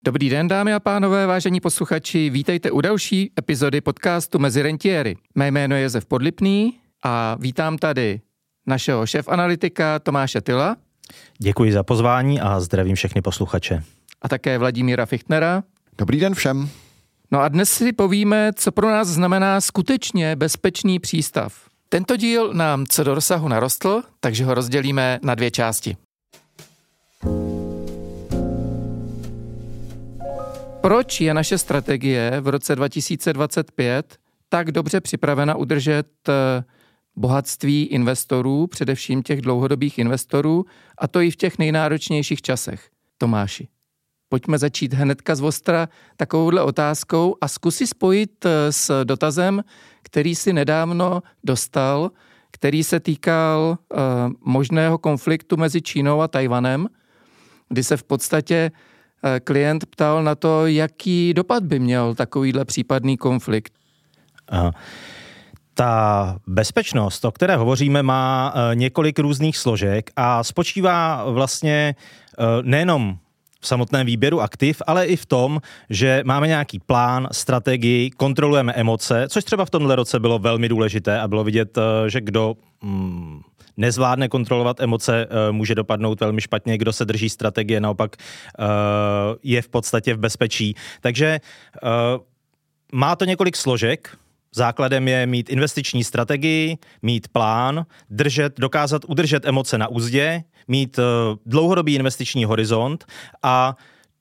Dobrý den, dámy a pánové, vážení posluchači, vítejte u další epizody podcastu Mezi rentiéry. Mé jméno je Josef Podlipný a vítám tady našeho šéf-analytika Tomáše Tyla. Děkuji za pozvání a zdravím všechny posluchače. A také Vladimíra Fichtnera. Dobrý den všem. No a dnes si povíme, co pro nás znamená skutečně bezpečný přístav. Tento díl nám co do rozsahu narostl, takže ho rozdělíme na dvě části. Proč je naše strategie v roce 2025 tak dobře připravena udržet bohatství investorů, především těch dlouhodobých investorů, a to i v těch nejnáročnějších časech? Tomáši, pojďme začít hnedka z ostra takovouhle otázkou a zkusi spojit s dotazem, který si nedávno dostal, který se týkal možného konfliktu mezi Čínou a Tajvanem, kdy se v podstatě klient ptal na to, jaký dopad by měl takovýhle případný konflikt. Ta bezpečnost, o které hovoříme, má několik různých složek a spočívá vlastně nejenom v samotném výběru aktiv, ale i v tom, že máme nějaký plán, strategii, kontrolujeme emoce, což třeba v tomhle roce bylo velmi důležité a bylo vidět, že kdo nezvládne kontrolovat emoce, může dopadnout velmi špatně, kdo se drží strategie, naopak je v podstatě v bezpečí. Takže má to několik složek. Základem je mít investiční strategii, mít plán, dokázat udržet emoce na uzdě, mít dlouhodobý investiční horizont a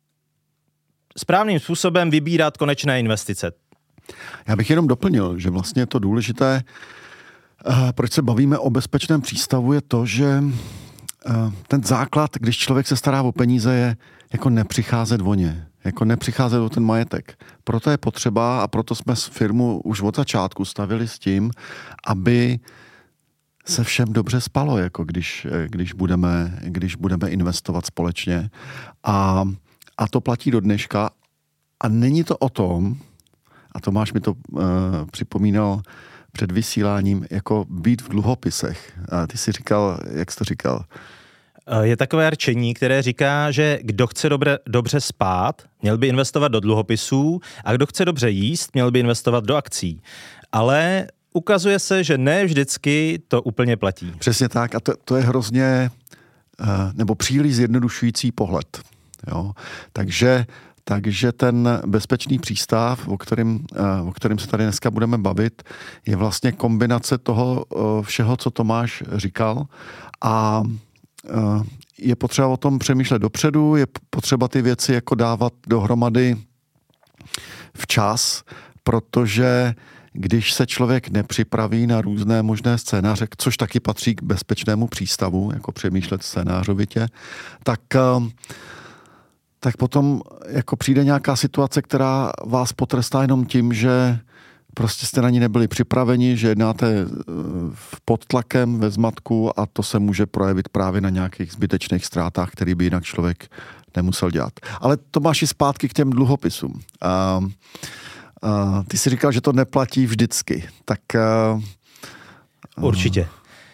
správným způsobem vybírat konečné investice. Já bych jenom doplnil, že vlastně je to důležité, proč se bavíme o bezpečném přístavu, je to, že ten základ, když člověk se stará o peníze, je jako nepřicházet o ně, jako nepřicházet o ten majetek. Proto je potřeba, a proto jsme firmu už od začátku stavili s tím, aby se všem dobře spalo, jako když budeme investovat společně. A to platí do dneška. A není to o tom, a Tomáš mi to připomínal před vysíláním, jako být v dluhopisech. A ty jsi říkal, jak jsi to říkal? Je takové rčení, které říká, že kdo chce dobře spát, měl by investovat do dluhopisů a kdo chce dobře jíst, měl by investovat do akcí. Ale ukazuje se, že ne vždycky to úplně platí. Přesně tak a to je hrozně, nebo příliš zjednodušující pohled. Jo? Takže ten bezpečný přístav, o kterém se tady dneska budeme bavit, je vlastně kombinace toho všeho, co Tomáš říkal, a je potřeba o tom přemýšlet dopředu, je potřeba ty věci jako dávat dohromady včas, protože když se člověk nepřipraví na různé možné scénáře, což taky patří k bezpečnému přístavu, jako přemýšlet scénářovitě, tak potom jako přijde nějaká situace, která vás potrestá jenom tím, že prostě jste na ní nebyli připraveni, že jednáte pod tlakem, ve zmatku, a to se může projevit právě na nějakých zbytečných ztrátách, který by jinak člověk nemusel dělat. Ale to máš i zpátky k těm dluhopisům. Ty jsi říkal, že to neplatí vždycky. Tak určitě.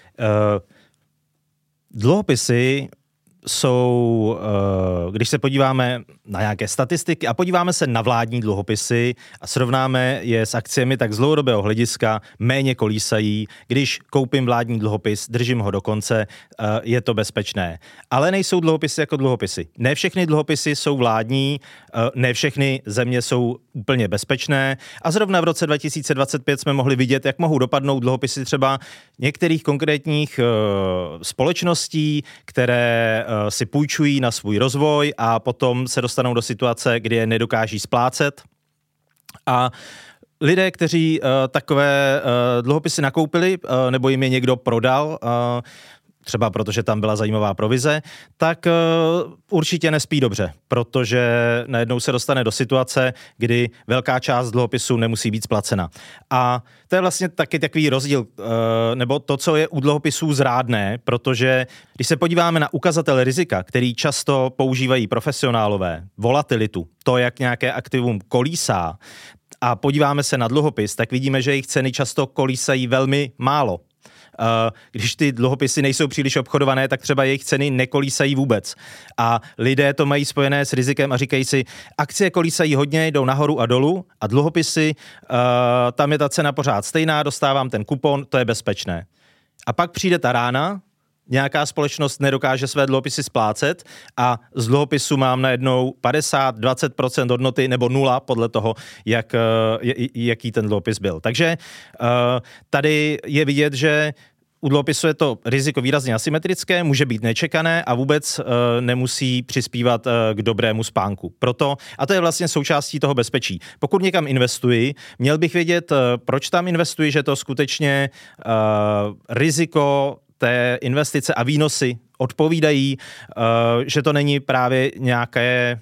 Dluhopisy jsou, když se podíváme na nějaké statistiky a podíváme se na vládní dluhopisy a srovnáme je s akciemi, tak z dlouhodobého hlediska méně kolísají. Když koupím vládní dluhopis, držím ho do konce, je to bezpečné. Ale nejsou dluhopisy jako dluhopisy. Ne všechny dluhopisy jsou vládní, ne všechny země jsou úplně bezpečné a zrovna v roce 2025 jsme mohli vidět, jak mohou dopadnout dluhopisy třeba některých konkrétních společností, které si půjčují na svůj rozvoj a potom se dostanou do situace, kdy je nedokáží splácet. A lidé, kteří takové dluhopisy nakoupili, nebo jim je někdo prodal, třeba protože tam byla zajímavá provize, tak určitě nespí dobře, protože najednou se dostane do situace, kdy velká část dluhopisů nemusí být splacena. A to je vlastně taky takový rozdíl, nebo to, co je u dluhopisů zrádné, protože když se podíváme na ukazatel rizika, který často používají profesionálové, volatilitu, to, jak nějaké aktivum kolísá, a podíváme se na dluhopis, tak vidíme, že jejich ceny často kolísají velmi málo. když ty dluhopisy nejsou příliš obchodované, tak třeba jejich ceny nekolísají vůbec. A lidé to mají spojené s rizikem a říkají si, akcie kolísají hodně, jdou nahoru a dolů a dluhopisy, tam je ta cena pořád stejná, dostávám ten kupon, to je bezpečné. A pak přijde ta rána, nějaká společnost nedokáže své dluhopisy splácet a z dluhopisu mám najednou 50-20% hodnoty nebo 0 podle toho, jaký ten dluhopis byl. Takže tady je vidět, že u dluhopisu je to riziko výrazně asymetrické, může být nečekané a vůbec nemusí přispívat k dobrému spánku. Proto, a to je vlastně součástí toho bezpečí. Pokud někam investuji, měl bych vědět, proč tam investuji, že to skutečně riziko té investice a výnosy odpovídají, že to není právě nějaké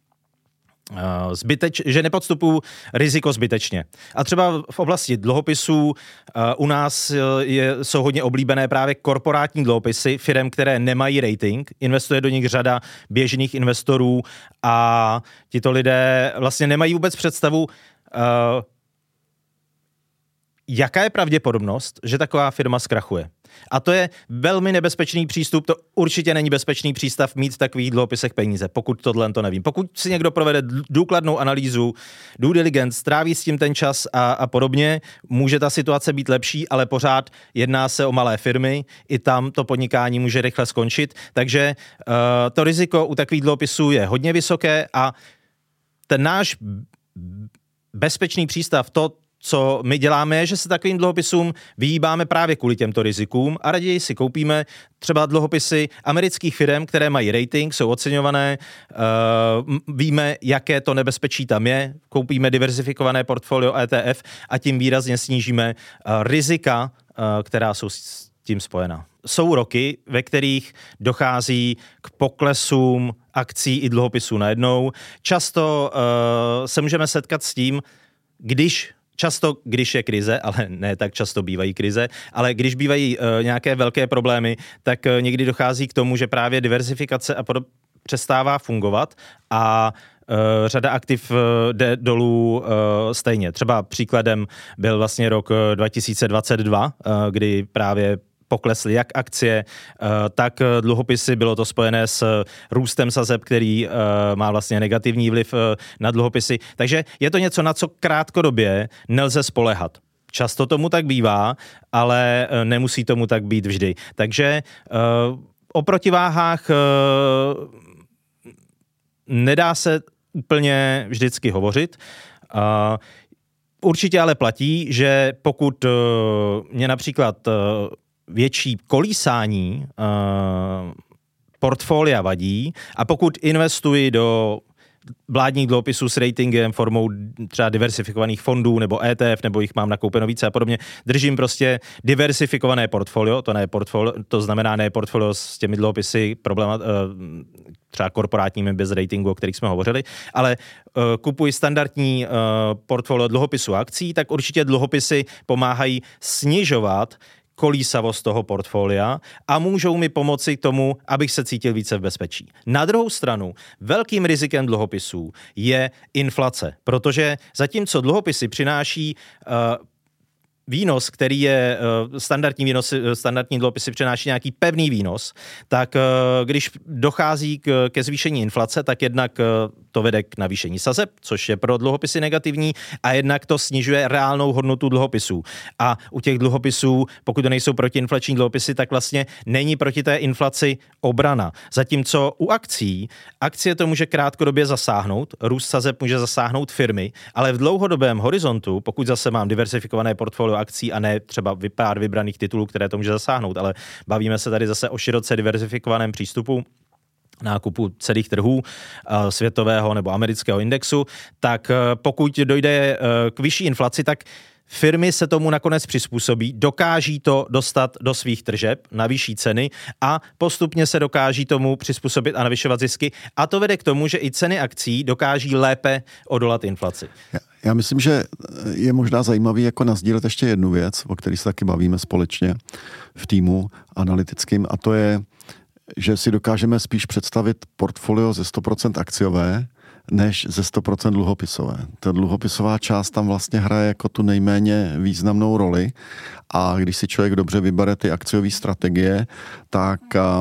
že nepodstupuju riziko zbytečně. A třeba v oblasti dluhopisů u nás jsou hodně oblíbené právě korporátní dluhopisy firem, které nemají rating. Investuje do nich řada běžných investorů a tito lidé vlastně nemají vůbec představu, jaká je pravděpodobnost, že taková firma zkrachuje. A to je velmi nebezpečný přístup, to určitě není bezpečný přístav mít v takových dluhopisech peníze, pokud tohle to nevím. Pokud si někdo provede důkladnou analýzu, due diligence, stráví s tím ten čas a podobně, může ta situace být lepší, ale pořád jedná se o malé firmy, i tam to podnikání může rychle skončit, takže to riziko u takových dluhopisů je hodně vysoké a ten náš bezpečný přístav, to, co my děláme, je, že se takovým dluhopisům vyhýbáme právě kvůli těmto rizikům a raději si koupíme třeba dluhopisy amerických firm, které mají rating, jsou oceňované, víme, jaké to nebezpečí tam je, koupíme diverzifikované portfolio ETF a tím výrazně snížíme rizika, která jsou s tím spojena. Jsou roky, ve kterých dochází k poklesům akcí i dluhopisů najednou. Často se můžeme setkat s tím, když je krize, ale ne tak často bývají krize, ale když bývají nějaké velké problémy, tak někdy dochází k tomu, že právě diverzifikace přestává fungovat a řada aktiv jde dolů stejně. Třeba příkladem byl vlastně rok 2022, kdy právě poklesly jak akcie, tak dluhopisy. Bylo to spojené s růstem sazeb, který má vlastně negativní vliv na dluhopisy. Takže je to něco, na co krátkodobě nelze spoléhat. Často tomu tak bývá, ale nemusí tomu tak být vždy. Takže o protiváhách nedá se úplně vždycky hovořit. Určitě ale platí, že pokud mě například větší kolísání portfolia vadí a pokud investuji do vládních dluhopisů s ratingem formou třeba diversifikovaných fondů nebo ETF, nebo jich mám nakoupeno více a podobně, držím prostě diversifikované portfolio, to znamená ne portfolio s těmi dluhopisy třeba korporátními bez ratingu, o kterých jsme hovořili, ale kupuji standardní portfolio dluhopisů a akcí, tak určitě dluhopisy pomáhají snižovat kolísavost toho portfolia a můžou mi pomoci k tomu, abych se cítil více v bezpečí. Na druhou stranu, velkým rizikem dluhopisů je inflace, protože zatímco dluhopisy přináší výnos, který je standardní dluhopisy přináší nějaký pevný výnos, tak když dochází ke zvýšení inflace, tak jednak to vede k navýšení sazeb, což je pro dluhopisy negativní, a jednak to snižuje reálnou hodnotu dluhopisů. A u těch dluhopisů, pokud to nejsou protiinflační dluhopisy, tak vlastně není proti té inflaci obrana. Zatímco u akcie to může krátkodobě zasáhnout, růst sazeb může zasáhnout firmy, ale v dlouhodobém horizontu, pokud zase mám diversifikované portfolio akcí a ne třeba pár vybraných titulů, které to může zasáhnout, ale bavíme se tady zase o široce diversifikovaném přístupu nákupu celých trhů světového nebo amerického indexu, tak pokud dojde k vyšší inflaci, tak firmy se tomu nakonec přizpůsobí, dokáží to dostat do svých tržeb na vyšší ceny a postupně se dokáží tomu přizpůsobit a navyšovat zisky. A to vede k tomu, že i ceny akcí dokáží lépe odolat inflaci. Já myslím, že je možná zajímavý jako nasdílet ještě jednu věc, o které se taky bavíme společně v týmu analytickým, a to je, že si dokážeme spíš představit portfolio ze 100% akciové než ze 100% dluhopisové. Ta dluhopisová část tam vlastně hraje jako tu nejméně významnou roli a když si člověk dobře vybere ty akciové strategie, tak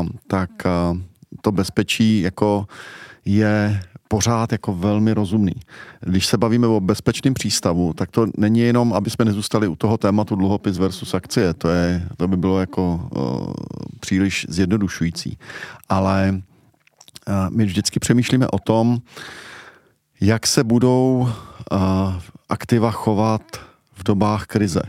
to bezpečí jako je pořád jako velmi rozumný. Když se bavíme o bezpečném přístavu, tak to není jenom, aby jsme nezůstali u toho tématu dluhopis versus akcie. To by bylo jako příliš zjednodušující. Ale my vždycky přemýšlíme o tom, jak se budou aktiva chovat v dobách krize.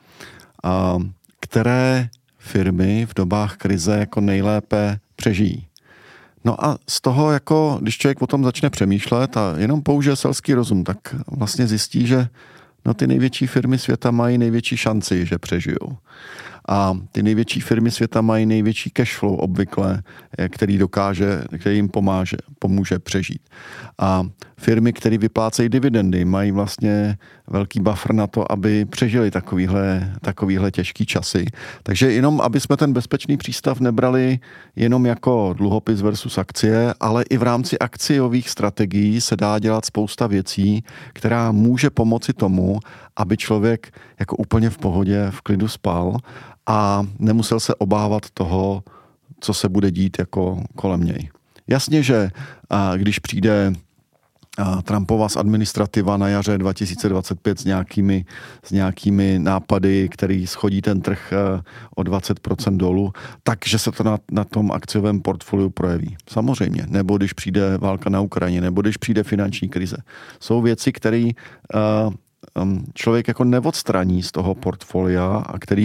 Které firmy v dobách krize jako nejlépe přežijí. No a z toho, jako, když člověk o tom začne přemýšlet a jenom použije selský rozum, tak vlastně zjistí, že no, ty největší firmy světa mají největší šanci, že přežijou. A ty největší firmy světa mají největší cash flow obvykle, který jim pomůže přežít. A firmy, které vyplácejí dividendy, mají vlastně velký buffer na to, aby přežili takovýhle těžký časy. Takže jenom, aby jsme ten bezpečný přístav nebrali jenom jako dluhopis versus akcie, ale i v rámci akciových strategií se dá dělat spousta věcí, která může pomoci tomu, aby člověk jako úplně v pohodě, v klidu spal a nemusel se obávat toho, co se bude dít jako kolem něj. Jasně, že když přijde Trumpova administrativa na jaře 2025 s nějakými nápady, který schodí ten trh o 20% dolů, takže se to na tom akciovém portfoliu projeví. Samozřejmě. Nebo když přijde válka na Ukrajině, nebo když přijde finanční krize. Jsou věci, které člověk jako neodstraní z toho portfolia a který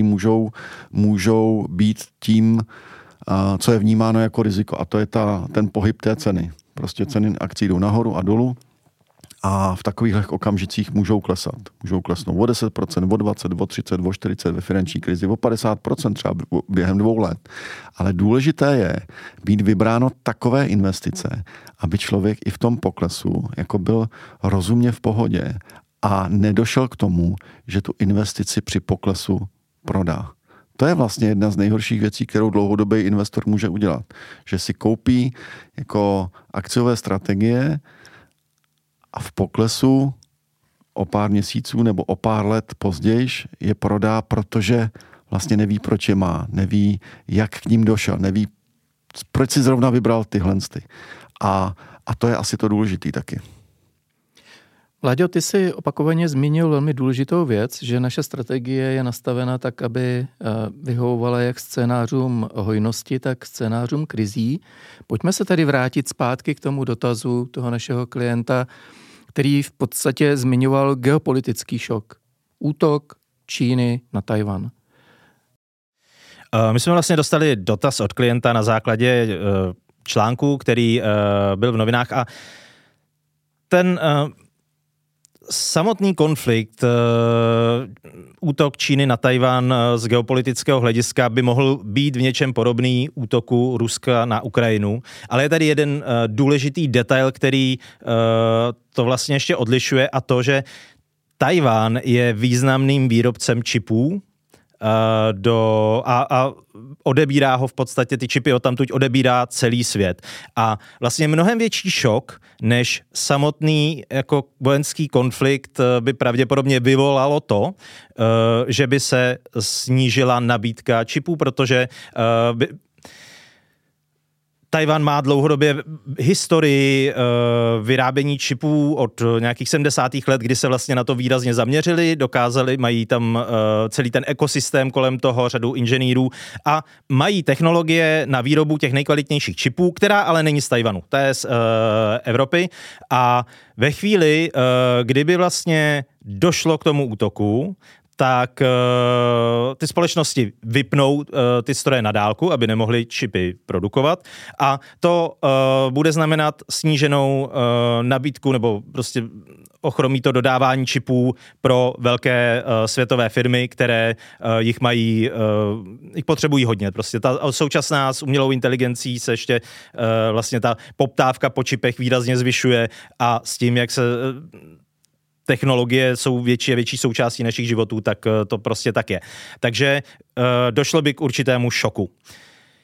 můžou být tím, co je vnímáno jako riziko. A to je ten pohyb té ceny. Prostě ceny akcí jdou nahoru a dolů a v takových okamžicích můžou klesat. Můžou klesnout o 10%, o 20%, o 30%, o 40% ve finanční krizi, o 50% třeba během 2 let. Ale důležité je být vybráno takové investice, aby člověk i v tom poklesu jako byl rozumně v pohodě a nedošel k tomu, že tu investici při poklesu prodá. To je vlastně jedna z nejhorších věcí, kterou dlouhodobý investor může udělat. Že si koupí jako akciové strategie a v poklesu o pár měsíců nebo o pár let později je prodá, protože vlastně neví, proč je má, neví, jak k ním došel, neví, proč si zrovna vybral tyhle. A to je asi to důležitý taky. Láďo, ty jsi opakovaně zmínil velmi důležitou věc, že naše strategie je nastavena tak, aby vyhovovala jak scénářům hojnosti, tak scénářům krizí. Pojďme se tedy vrátit zpátky k tomu dotazu toho našeho klienta, který v podstatě zmiňoval geopolitický šok. Útok Číny na Tajvan. My jsme vlastně dostali dotaz od klienta na základě článku, který byl v novinách a ten samotný konflikt, útok Číny na Tajvan z geopolitického hlediska by mohl být v něčem podobný útoku Ruska na Ukrajinu, ale je tady jeden důležitý detail, který to vlastně ještě odlišuje a to, že Tajvan je významným výrobcem čipů a odebírá ho v podstatě, ty čipy odtamtud odebírá celý svět. A vlastně mnohem větší šok, než samotný jako vojenský konflikt by pravděpodobně vyvolalo to, že by se snížila nabídka čipů, protože Tajvan má dlouhodobě historii vyrábění čipů od nějakých 70. let, kdy se vlastně na to výrazně zaměřili, mají tam celý ten ekosystém kolem toho, řadu inženýrů a mají technologie na výrobu těch nejkvalitnějších čipů, která ale není z Tajvanu, to je z Evropy a ve chvíli, kdyby vlastně došlo k tomu útoku, tak ty společnosti vypnou ty stroje na dálku, aby nemohly čipy produkovat a to bude znamenat sníženou nabídku nebo prostě ochromí to dodávání čipů pro velké světové firmy, které jich potřebují hodně. Prostě ta současná s umělou inteligencí se ještě vlastně ta poptávka po čipech výrazně zvyšuje a s tím, jak se technologie jsou větší a větší součástí našich životů, tak to prostě tak je. Takže došlo by k určitému šoku.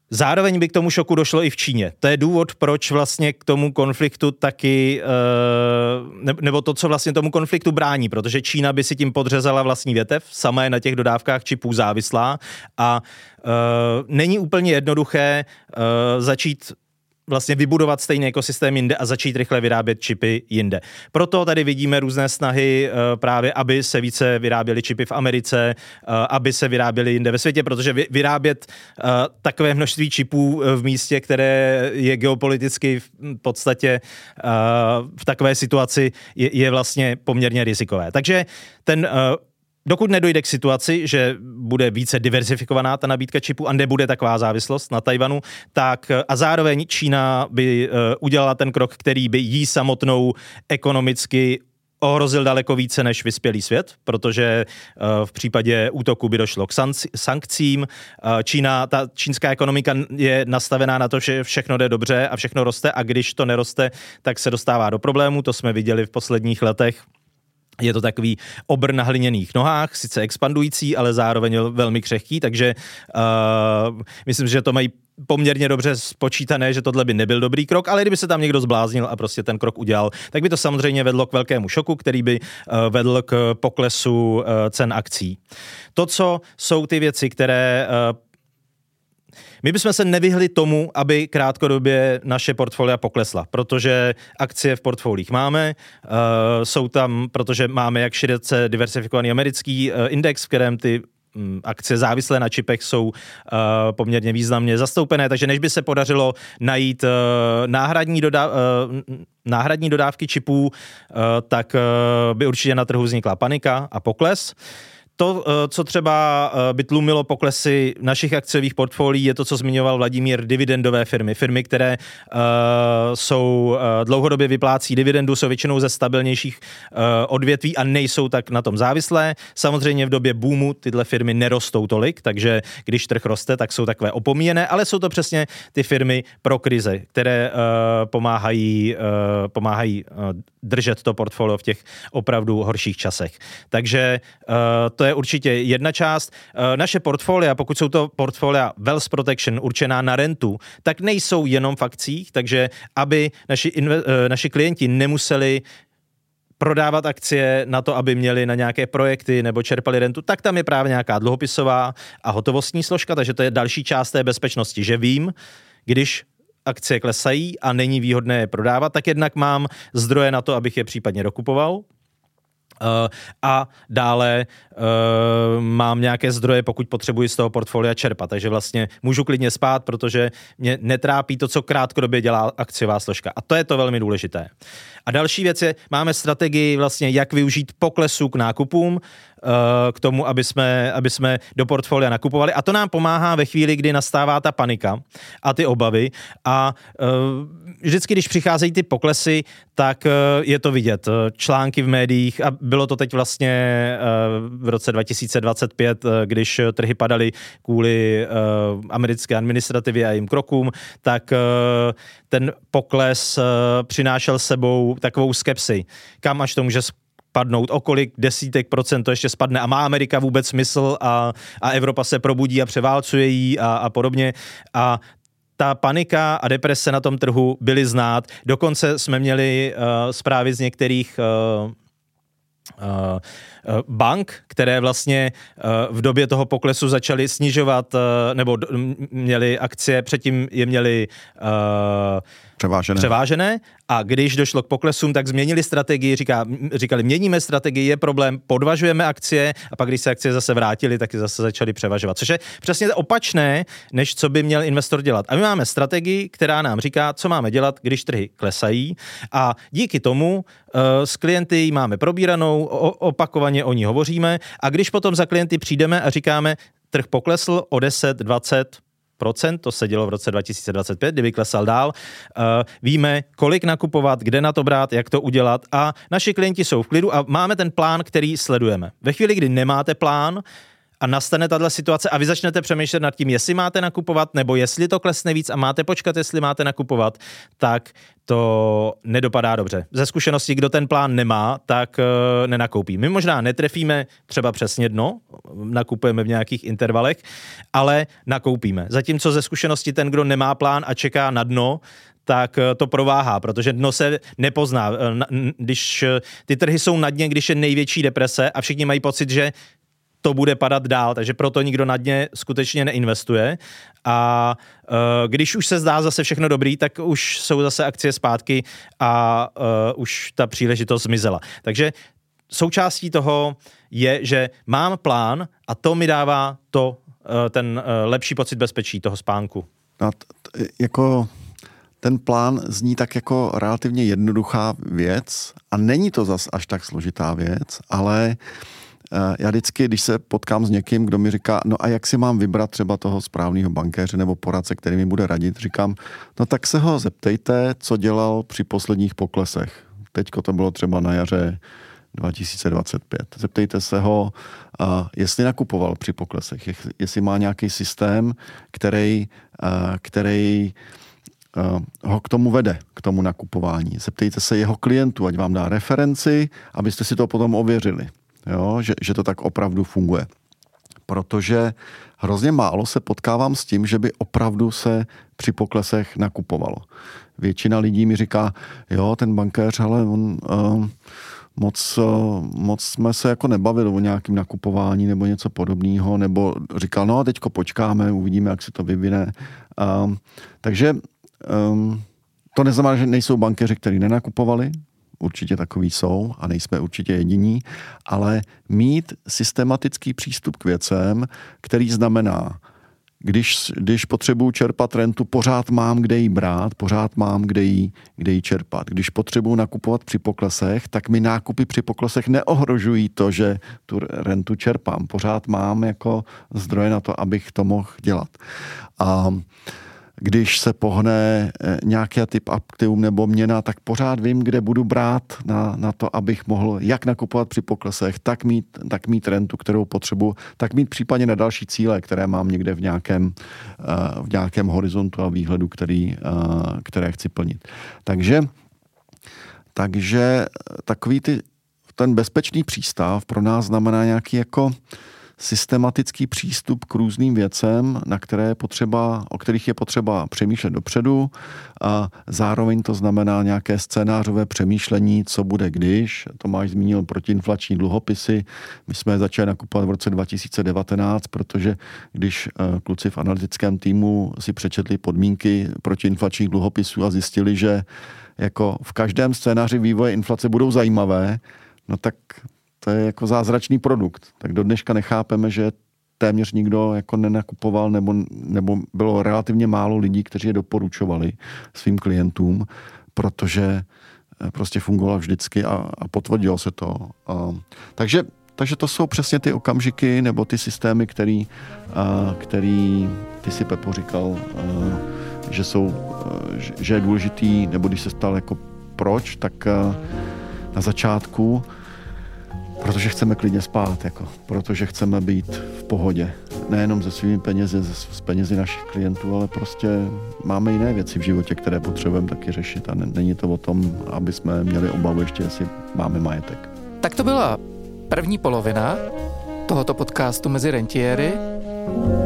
Zároveň by k tomu šoku došlo i v Číně. To je důvod, proč vlastně k tomu konfliktu taky, nebo to, co vlastně tomu konfliktu brání, protože Čína by si tím podřezala vlastní větev, sama je na těch dodávkách čipů závislá a není úplně jednoduché začít vlastně vybudovat stejný ekosystém jinde a začít rychle vyrábět čipy jinde. Proto tady vidíme různé snahy právě, aby se více vyráběly čipy v Americe, aby se vyráběly jinde ve světě, protože vyrábět takové množství čipů v místě, které je geopoliticky v podstatě v takové situaci, je vlastně poměrně rizikové. Takže dokud nedojde k situaci, že bude více diversifikovaná ta nabídka čipů a nebude taková závislost na Tajvanu, tak a zároveň Čína by udělala ten krok, který by jí samotnou ekonomicky ohrozil daleko více než vyspělý svět, protože v případě útoku by došlo k sankcím. Ta čínská ekonomika je nastavená na to, že všechno jde dobře a všechno roste a když to neroste, tak se dostává do problémů. To jsme viděli v posledních letech. Je to takový obr na hliněných nohách, sice expandující, ale zároveň velmi křehký, takže myslím, že to mají poměrně dobře spočítané, že tohle by nebyl dobrý krok, ale kdyby se tam někdo zbláznil a prostě ten krok udělal, tak by to samozřejmě vedlo k velkému šoku, který by vedl k poklesu cen akcí. To, co jsou ty věci, které my bychom se nevyhli tomu, aby krátkodobě naše portfolia poklesla, protože akcie v portfoliích máme, jsou tam, protože máme jak široce diversifikovaný americký index, v kterém ty akcie závislé na čipech jsou poměrně významně zastoupené, takže než by se podařilo najít náhradní dodávky čipů, tak by určitě na trhu vznikla panika a pokles. To, co třeba by tlumilo poklesy našich akciových portfolií, je to, co zmiňoval Vladimír, dividendové firmy. Firmy, které jsou dlouhodobě vyplácí dividendu, jsou většinou ze stabilnějších odvětví a nejsou tak na tom závislé. Samozřejmě v době boomu tyhle firmy nerostou tolik, takže když trh roste, tak jsou takové opomíjené, ale jsou to přesně ty firmy pro krize, které pomáhají držet to portfolio v těch opravdu horších časech. Takže to je určitě jedna část. Naše portfolia, pokud jsou to portfolia Wealth Protection určená na rentu, tak nejsou jenom v akcích, takže aby naši klienti nemuseli prodávat akcie na to, aby měli na nějaké projekty nebo čerpali rentu, tak tam je právě nějaká dluhopisová a hotovostní složka, takže to je další část té bezpečnosti, že vím, když akcie klesají a není výhodné je prodávat, tak jednak mám zdroje na to, abych je případně dokupoval. A dále mám nějaké zdroje, pokud potřebuji z toho portfolia čerpat. Takže vlastně můžu klidně spát, protože mě netrápí to, co krátkodobě dělá akciová složka. A to je to velmi důležité. A další věc je, máme strategii vlastně, jak využít poklesu k nákupům, k tomu, aby jsme do portfolia nakupovali. A to nám pomáhá ve chvíli, kdy nastává ta panika a ty obavy. A vždycky, když přicházejí ty poklesy, tak je to vidět. Články v médiích, a bylo to teď vlastně v roce 2025, když trhy padaly kvůli americké administrativě a jejím krokům, tak ten pokles přinášel sebou takovou skepsi. Kam až to může spadnout, o kolik desítek procent to ještě spadne a má Amerika vůbec smysl a Evropa se probudí a převálcuje jí a podobně. A ta panika a deprese na tom trhu byly znát. Dokonce jsme měli zprávy z některých bank, které vlastně v době toho poklesu začaly snižovat, nebo měly akcie, předtím je měly převážené a když došlo k poklesům, tak změnili strategii, říkali, měníme strategii, je problém, podvažujeme akcie a pak, když se akcie zase vrátily, tak zase začaly převažovat. Což je přesně opačné, než co by měl investor dělat. A my máme strategii, která nám říká, co máme dělat, když trhy klesají a díky tomu s klienty máme probíranou, opakovaně o ní hovoříme a když potom za klienty přijdeme a říkáme, trh poklesl o 10-20%, to se dělo v roce 2025, kdyby klesal dál. Víme, kolik nakupovat, kde na to brát, jak to udělat a naši klienti jsou v klidu a máme ten plán, který sledujeme. Ve chvíli, kdy nemáte plán a nastane tato situace a vy začnete přemýšlet nad tím, jestli máte nakupovat, nebo jestli to klesne víc a máte počkat, jestli máte nakupovat, tak to nedopadá dobře. Ze zkušenosti, kdo ten plán nemá, tak nenakoupí. My možná netrefíme třeba přesně dno, nakupujeme v nějakých intervalech, ale nakoupíme. Zatímco ze zkušenosti ten, kdo nemá plán a čeká na dno, tak to prováhá, protože dno se nepozná. Když ty trhy jsou na dně, když je největší deprese a všichni mají pocit, že to bude padat dál, takže proto nikdo na dně skutečně neinvestuje. A když už se zdá zase všechno dobrý, tak už jsou zase akcie zpátky a už ta příležitost zmizela. Takže součástí toho je, že mám plán a to mi dává ten lepší pocit bezpečí toho spánku. Jako ten plán zní tak jako relativně jednoduchá věc a není to zas až tak složitá věc, ale já vždycky, když se potkám s někým, kdo mi říká, no a jak si mám vybrat třeba toho správného bankéře nebo poradce, který mi bude radit, říkám, no tak se ho zeptejte, co dělal při posledních poklesech. Teďko to bylo třeba na jaře 2025. Zeptejte se ho, jestli nakupoval při poklesech, jestli má nějaký systém, který ho k tomu vede, k tomu nakupování. Zeptejte se jeho klientů, ať vám dá referenci, abyste si to potom ověřili. Jo, že to tak opravdu funguje. Protože hrozně málo se potkávám s tím, že by opravdu se při poklesech nakupovalo. Většina lidí mi říká, jo, ten bankéř, ale on moc jsme se jako nebavili o nějakým nakupování nebo něco podobného, nebo říkal, no a teďko počkáme, uvidíme, jak se to vyvine. Takže to neznamená, že nejsou bankéři, kteří nenakupovali, určitě takový jsou a nejsme určitě jediní, ale mít systematický přístup k věcem, který znamená, když potřebuju čerpat rentu, pořád mám kde ji brát, pořád mám kde ji čerpat. Když potřebuju nakupovat při poklesech, tak mi nákupy při poklesech neohrožují to, že tu rentu čerpám. Pořád mám jako zdroje na to, abych to mohl dělat. A když se pohne nějaký typ aktivum nebo měna, tak pořád vím, kde budu brát na to, abych mohl jak nakupovat při poklesech, tak mít rentu, kterou potřebuji, tak mít případně na další cíle, které mám někde v nějakém horizontu a výhledu, které chci plnit. Takže ten bezpečný přístav pro nás znamená nějaký jako systematický přístup k různým věcem, o kterých je potřeba přemýšlet dopředu a zároveň to znamená nějaké scénářové přemýšlení, co bude když. Tomáš zmínil protiinflační dluhopisy. My jsme je začali nakupovat v roce 2019, protože když kluci v analytickém týmu si přečetli podmínky protiinflačních dluhopisů a zjistili, že jako v každém scénáři vývoje inflace budou zajímavé, no tak to je jako zázračný produkt. Tak do dneška nechápeme, že téměř nikdo jako nenakupoval nebo bylo relativně málo lidí, kteří je doporučovali svým klientům, protože prostě fungovalo vždycky a potvrdilo se to. Takže to jsou přesně ty okamžiky nebo ty systémy, který ty si, Pepo, říkal, že je důležitý, nebo když se stal jako proč, tak na začátku protože chceme klidně spát, protože chceme být v pohodě. Nejenom se svými penězi, s penězi našich klientů, ale prostě máme jiné věci v životě, které potřebujeme taky řešit a není to o tom, aby jsme měli obavu ještě, jestli máme majetek. Tak to byla první polovina tohoto podcastu Mezi rentiéry.